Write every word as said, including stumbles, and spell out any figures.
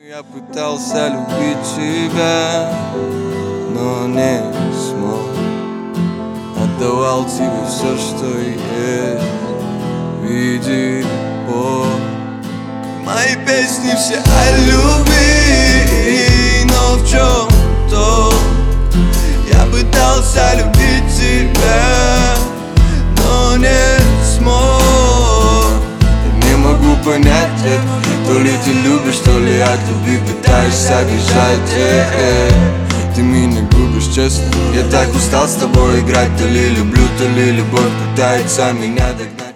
Я пытался любить тебя, но не смог. Отдавал тебе все, что есть в виде любовь. Мои песни все о любви, но в чем то? Я пытался любить тебя, но не смог. Я не могу понять это. То ли ты любишь, то ли от любви пытаешься бежать, э -э. Ты меня губишь, честно. Я так устал с тобой играть. То ли люблю, то ли любовь пытается меня догнать.